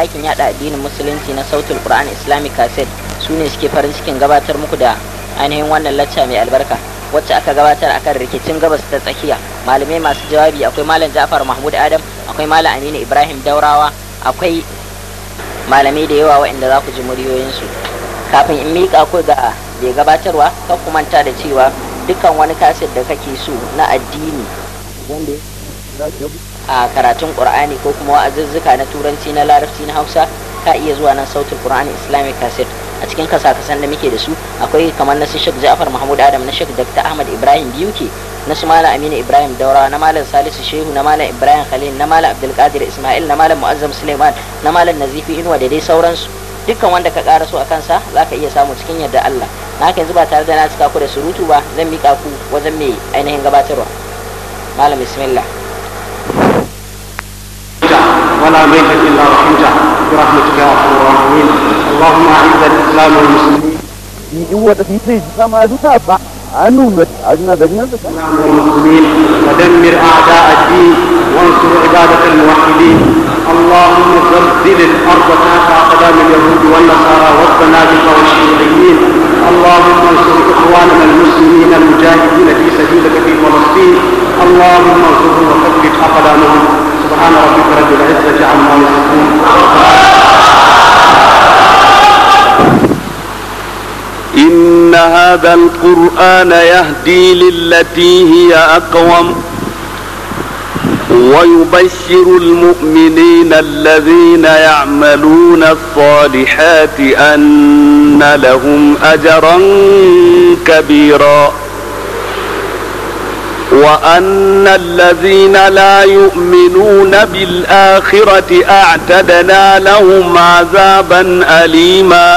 ɗakin yada addinin musulunci na Sautul Qur'an Islamic Cassette su ne suke farin cikin gabatar muku da ainihin wannan lacca mai albarka wacce aka gabatar akan rikicin gabas ta tsakiya. Malamai masu jawabi akwai Malam Ja'far Mahmud Adam, akwai Malam Aminu Ibrahim Daurawa, akwai malamai da yawa waɗanda za ku ji muryoyinsu. Kafin in miƙa ku ga mai gabatarwa, kan ku manta da cewa dukkan wani kaset da kake so na addini wanda a karatun Qur'ani ko kuma wa'azuzzuka na turanci na larabci na Hausa, ka iya zuwa nan Sautul Qur'an Islamic Cassette. A cikin kasa-kasan da muke da su akwai kamar na Sheikh Ja'far Mahmud Adam, na Sheikh Dr. Ahmad Ibrahim Biyuke, na su Malam Aminu Ibrahim Daurawa, na Malam Salisu Shehu, na Malam Ibrahim Khalil, na Malam Abdulkadir Ismail, na Malam Mu'azzam Suleiman, na Malam Nazifi Inuwa da dai sauransu. Dukkan wanda ka ƙara so a kansa za ka iya samu cikin yadda Allah. Na haka yanzu ba tare da na cika ku da surutu ba, zan miƙa ku wajen mai ainihin gabatarwa. Malam bismillah. ولا ميت الا رحمته برحمتك يا ارحم الراحمين. اللهم اعز الاسلام والمسلمين. ودمر اعداء الدين وانصر عبادك الموحدين. اللهم زلزل الارض تحت اقدام اليهود والنصارى والزنادقه والشيوعيين. اللهم انصر اخواننا المسلمين المجاهدين في سبيلك في فلسطين. اللهم انصرهم وثبت اقدامهم. سبحان ربك رب العزة عما يصفون. إن هذا القرآن يهدي للتي هي أقوم ويبشر المؤمنين الذين يعملون الصالحات أن لهم أجرا كبيرا وأن الذين لا يؤمنون بالآخرة أعتدنا لهم عذابا أليما.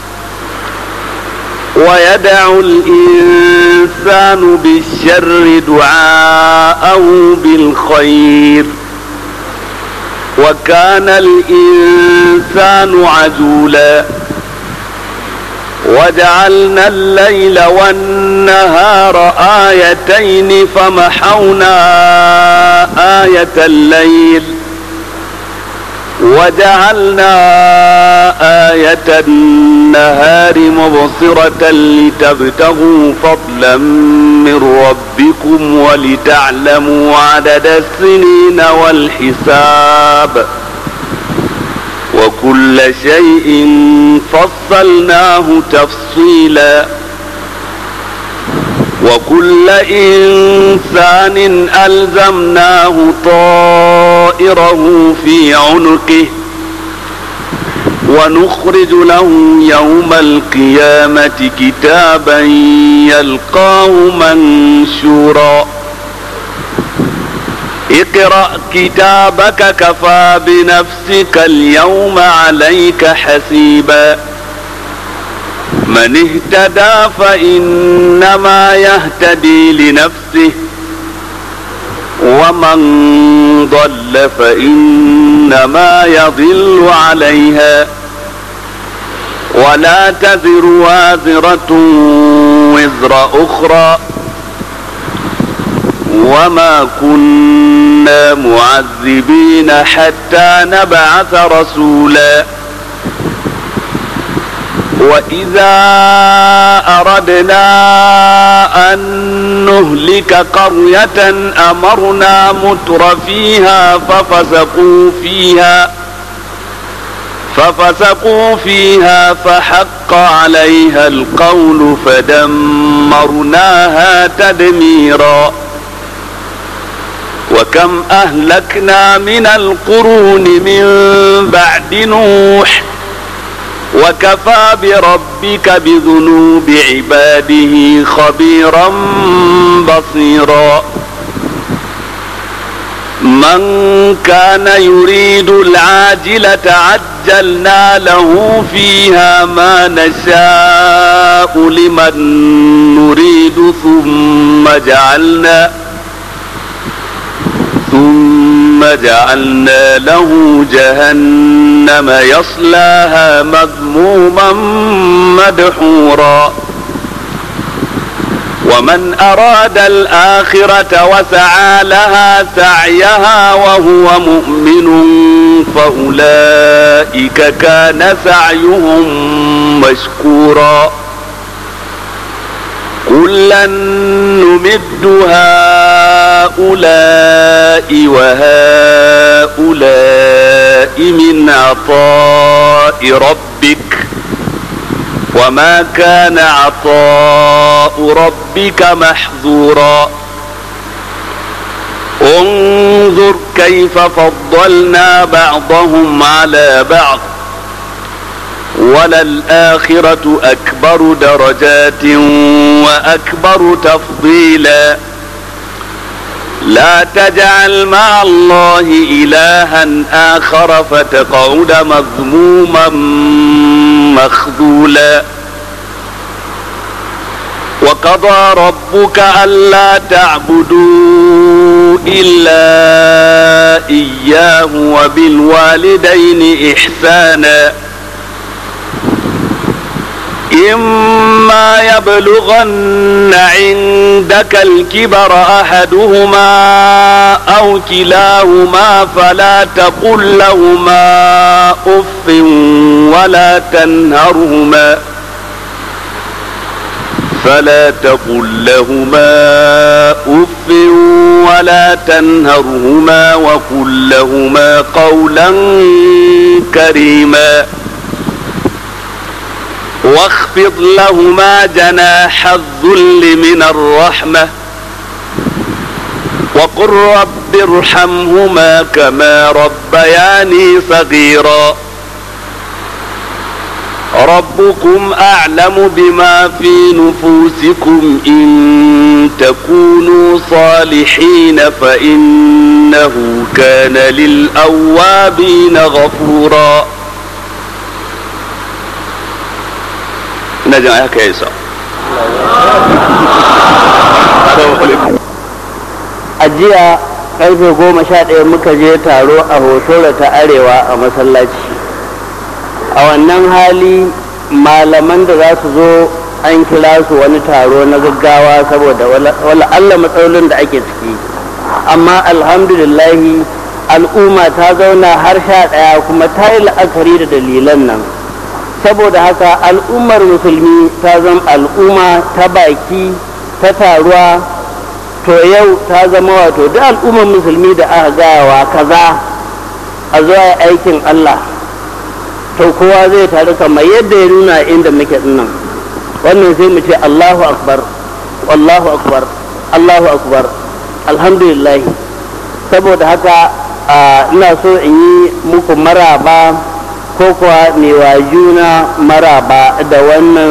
ويدعو الإنسان بالشر دعاءه بالخير وكان الإنسان عجولا. وجعلنا الليل والنهار آيتين فمحونا آية الليل وجعلنا آية النهار مبصرة لتبتغوا فضلا من ربكم ولتعلموا عدد السنين والحساب وكل شيء فصلناه تفصيلا. وكل إنسان ألزمناه طائره في عنقه ونخرج له يوم القيامة كتابا يلقاه منشورا. اقرأ كتابك كفى بنفسك اليوم عليك حسيبا. من اهتدى فإنما يهتدي لنفسه ومن ضل فإنما يضل عليها ولا تزر وازرة وزر أخرى وما كنا معذبين حتى نبعث رسولا. وإذا أردنا أن نهلك قرية أمرنا متر فيها ففسقوا فيها فحق عليها القول فدمرناها تدميرا. وكم أهلكنا من القرون من بعد نوح وكفى بربك بذنوب عباده خبيرا بصيرا. من كان يريد العاجلة عجلنا له فيها ما نشاء لمن نريد ثم جعلنا له جهنم يصلاها مذموما مدحورا. ومن أراد الآخرة وسعى لها سعيها وهو مؤمن فأولئك كان سعيهم مشكورا كلا نمد هؤلاء وهؤلاء من عطاء ربك وما كان عطاء ربك محظورا انظر كيف فضلنا بعضهم على بعض وللآخرة أكبر درجات وأكبر تفضيلا لا تجعل مع الله إلها آخر فتقعد مذموما مخذولا وقضى ربك ألا تعبدوا إلا إياه وبالوالدين إحسانا إما يبلغن عندك الكبر أحدهما أو كلاهما فلا تقل لهما أف ولا تنهرهما وقل لهما قولا كريما واخفض لهما جناح الذل من الرحمة وقل رب ارحمهما كما ربياني صغيرا ربكم أعلم بما في نفوسكم إن تكونوا صالحين فإنه كان للأوابين غفورا نجم آية كيسا ajiya karfe 11 muka je taro a Hotora ta Arewa a masallaci. A wannan hali malaman da za su zo an kira su wani taro na gaggawa saboda wala Allah matsalolin da ake ciki, amma alhamdulillahi al'umma ta zauna har 11 kuma ta yi la'akari da dalilan nan. Saboda haka al'ummar musulmi ta zama al'umma ta baki ta taruwa, to yau ta zama wato duk al'ummar musulmi da aka gayawa kaza a zuwa aikin Allah, to kowa zai taru kamar yadda ya nuna inda muke dinnan. Wannan sai mu ce Allahu akbar, Allahu akbar, Allahu akbar, alhamdulillah. Saboda haka ina so in yi muku maraba ko kuwa mai wa juna maraba da wannan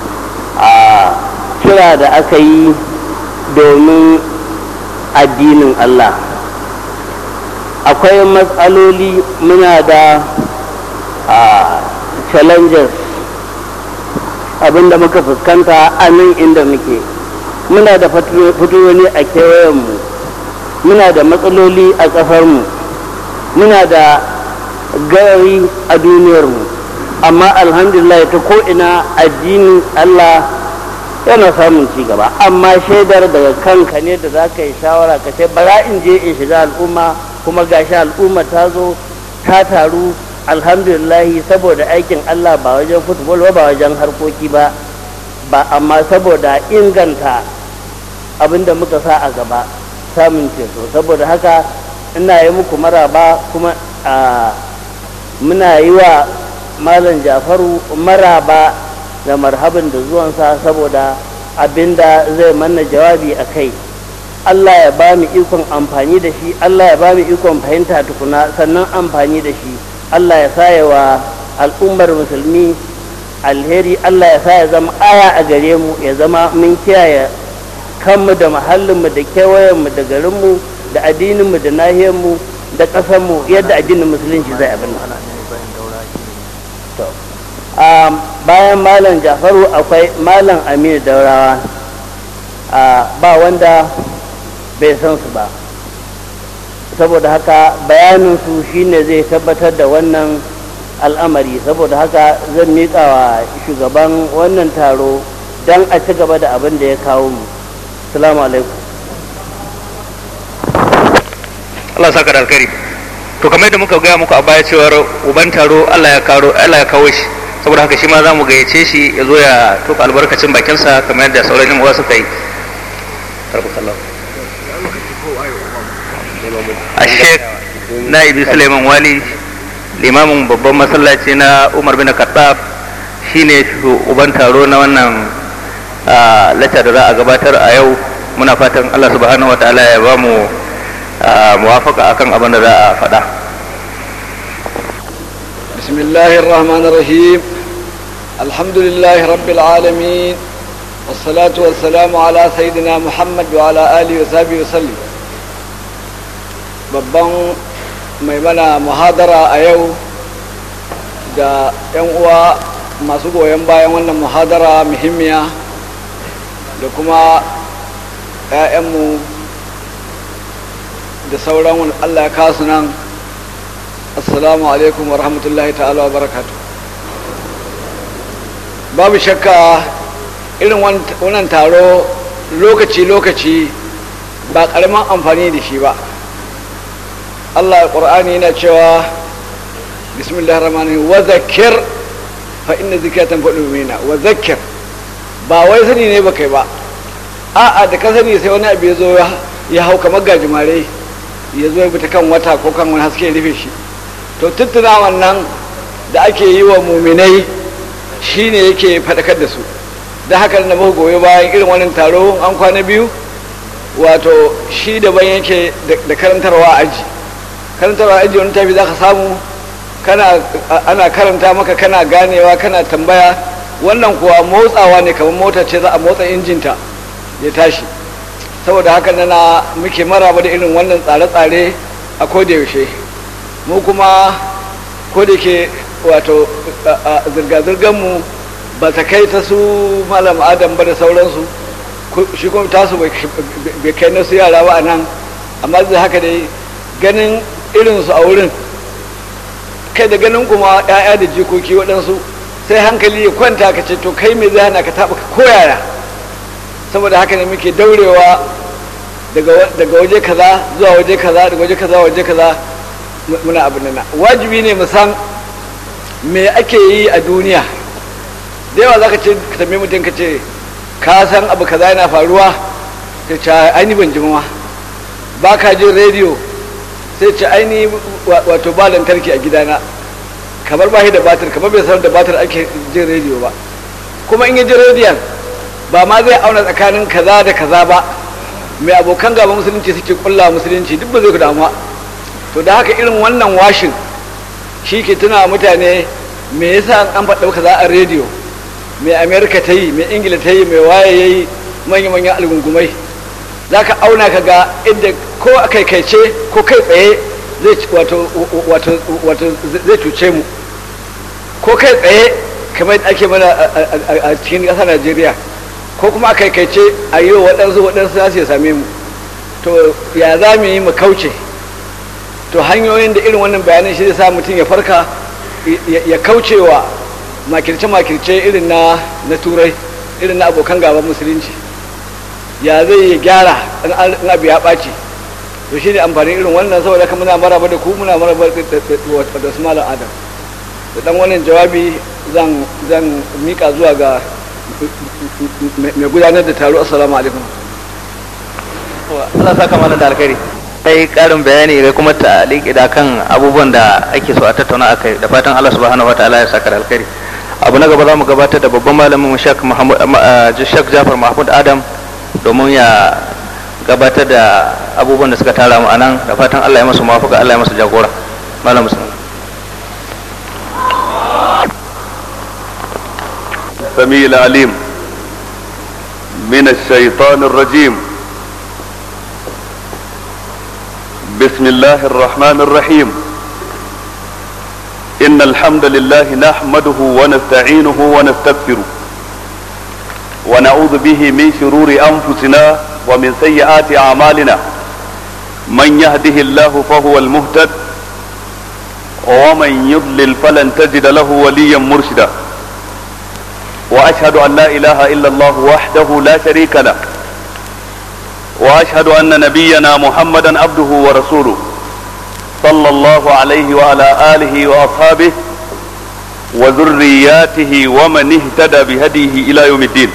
kira da aka yi domin addinin Allah. Akwai matsaloli, muna da challenges, abinda muka fuskanta a nan inda muke. Muna da fitowani a kewayenmu, muna da matsaloli a ƙasarmu, muna da gari a duniyarmu, amma alhamdulillah ta ko'ina addinin Allah yana samun ci gaba. Amma shaidar daga kanka ne da za ka yi shawara ka ce bara in je in shiga al'umma, kuma gashi al'umma ta zo ta taru alhamdulillahi saboda aikin Allah, ba wajen football ba wajen harkoki ba amma saboda inganta abinda muka sa a gaba, samun ceto. Saboda haka ina yi muku maraba, kuma muna yi wa Malam Jafaru maraba da marhaban da zuwansa, saboda abinda zai manna jawabi a kai. Allah ya ba mu ikon amfani da shi, Allah ya ba mu ikon fahimta tukuna sannan amfani da shi. Allah ya sa wa al'ummar musulmi alheri, Allah ya sa ya zama aya a gare mu, ya zama mun kiyaye kanmu da mahallinmu da kewayenmu da garinmu da addininmu da nahiyarmu da ƙasarmu yadda addinin musulunci zai abin nan. Bayan Malam Jafaru akwai Malam Aminu Daurawa, ba wanda bai san su ba, saboda haka bayaninsu shine zai tabbatar da wannan al'amari. Saboda haka zan miƙa wa shugaban wannan taro don a ci gaba da abin da ya kawo mu. Assalamu alaikum. Allah saka da alkhairi. To to kamar yadda muka gaya muku a baya cewar uban taro Allah ya kawo shi, saboda haka shi ma za mu gayyace shi ya zo ya tofa albarkacin bakinsa kamar yadda sauran yan uwa suka yi. a Sheikh Na'ibi Suleiman Wali, limamin babban masallaci na Umar bin Khattab, shine uban taro na wannan lacca da za a gabatar a yau. Muna fatan Allah subhanahu wataala ya ba mu muwafaka akan abin da za a faɗa. Bismillahir Rahmanir Rahim. Alhamdulillahi Rabbil Alamin. Wassalatu wassalamu ala sayyidina Muhammad wa ala alihi wa sahbihi wa sallam. Babban mai mana muhadara a yau da 'yan uwa masu goyon bayan wannan muhadara muhimmiya da kuma 'ya'yanmu da sauran Allah ya kasu nan. Assalamu alaikum wa rahmatullahi ta'ala wa barakatu. Babu shakka irin wannan taro lokaci-lokaci ba ƙaramin amfani da shi ba. Allah Qur'ani yana cewa bismillahir rahmanir rahim wa zakkir fa inna zikratan tanfa'ul mu'minina. Wa zakkir ba wai sani ne ba kai ba, a'a da ka sani sai wani abu ya zo ya hau kamar gajimare, ya zo ya bi ta kan wata ko kan wani haske ya rufe shi, to tuttuna wannan da ake yi wa muminai shine yake faɗakar da su. Da haka na muka goyi bayan irin wannan taro an kwana biyu, wato shi daban yake da karantarwa aji. Karantarwa aji wani tafi za ka samu ana karanta maka kana ganewa kana tambaya, wannan kuwa motsawa ne kamar mota ce za a motsa injinta ya tashi. Saboda haka nana muke maraba da irin wannan tsare-tsare a kodayaushe. Mu kuma kodayake wato zirga-zirganmu ba ta kai ta su malam adam ba da sauransu, shi kuma tasu bai kai na su yara ba a nan, amma zai haka dai ganin irinsu a wurin, kai da ganin kuma 'ya'ya da jikoki waɗansu sai hankali ya kwanta ka ce to kai mai zai hana ka taɓa koyaya. Saboda haka ne muke daurewa daga waje kaza zuwa waje kaza, daga waje kaza waje kaza, muna abin nan. Wajibi ne mu san me ake yi a duniya. Da yawa za ka ce ka tambayi mutum ka ce ka san abu kaza yana faruwa, ka ce aini ban ji ma. Ba ka jin rediyo, sai ce aini wato ba lantarki a gidana, kamar ba shi da batir, kamar bai san da batir ake jin rediyo ba. Kuma in yi jin rediyon ba ma zai auna tsakanin kaza da kaza ba, mai abokan gaba musulunci suke kulla musulunci duk ba zai ku damuwa. To da haka irin wannan washin shi ke tuna mutane me yasa an faɗa kaza a rediyo, mai Amerika ta yi, mai Ingila ta yi, mai waye ya yi, manya-manyan algungumai. Za ka auna ka ga inda ko a kaikaice ko kai tsaye zai cuce mu, ko kai tsaye kamar ake mana a cikin ƙasar Najeriya, ko kuma a kaikaice a yi wa waɗansu za su same mu. To ya za mu yi mu kauce? To hanyoyin da irin wannan bayanan shi zai sa mutum ya farka ya kaucewa makirce-makirce irin na turai, irin na abokan gaban musulunci. Ya zai yi gyara in abu ya ɓaci. To shi ne amfani irin wannan, saboda haka muna maraba da ku, muna maraba da su malam adam. Da ɗan wannan jawabi zan mika zuwa ga mai gudanar da taro. Assalamu alaikum. Allah saka mana da alkhairi. Sai karin bayani da kuma ta'aliki da kan abubuwan da ake so a tattauna akai, da fatan Allah subhanahu wataala ya saka da alkhairi. Abu na gaba za mu gabatar da babban malamin Sheikh Jafar Mahmud Adam domin ya gabatar da abubuwan da suka tara mu anan, da fatan Allah ya masa muwafaka, Allah ya masa jagora. Malam Musa. السميع العليم من الشيطان الرجيم. بسم الله الرحمن الرحيم. إن الحمد لله نحمده ونستعينه ونستغفره ونعوذ به من شرور أنفسنا ومن سيئات أعمالنا. من يهده الله فهو المهتد ومن يضلل فلن تجد له وليا مرشدا. وأشهد أن لا إله إلا الله وحده لا شريك له، وأشهد أن نبينا محمدا عبده ورسوله. صلى الله عليه وعلى آله وأصحابه وذرياته ومن اهتدى بهديه إلى يوم الدين.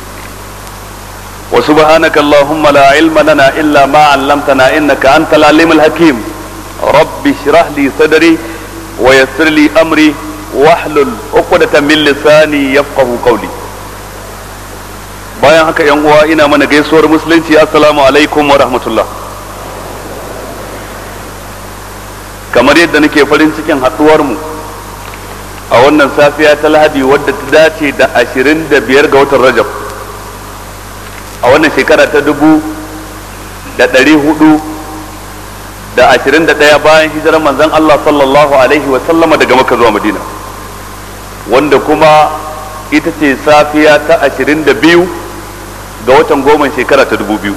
وسبحانك اللهم لا علم لنا إلا ما علمتنا إنك أنت العليم الحكيم. رب اشرح لي صدري ويسر لي أمري واحلل عقدة من لساني يفقهوا قولي. bayan haka yan uwa ina mana gaisuwar musulunci, assalamu alaikum wa rahmatullah. Kamar yadda nake farin cikin haɗuwar mu a wannan safiya ta Lahadi wadda ta dace da 25 ga watan Rajab a wannan shekara ta 1421 bayan hijirar manzon Allah sallallahu alaihi wa sallama daga Makka zuwa Madina, wanda kuma ita ce safiya ta 22 ga watan goma shekara ta 2000.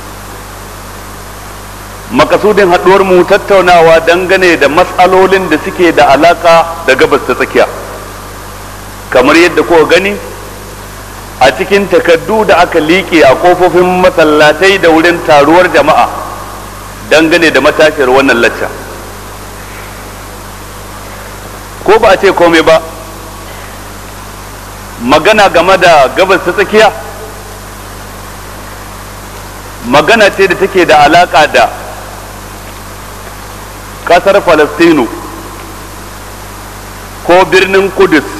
Makasudin haɗuwar mu tattaunawa dangane da matsalolin da suke da alaka da gabas ta tsakiya, kamar yadda kuka gani a cikin takaddu da aka liƙe a ƙofofin masallatai da wurin taruwar jama'a dangane da matashiyar wannan lacca. Ko ba a ce komai ba, magana game da gabas ta tsakiya magana ce da take da alaka da kasar Falastinu ko birnin Kudus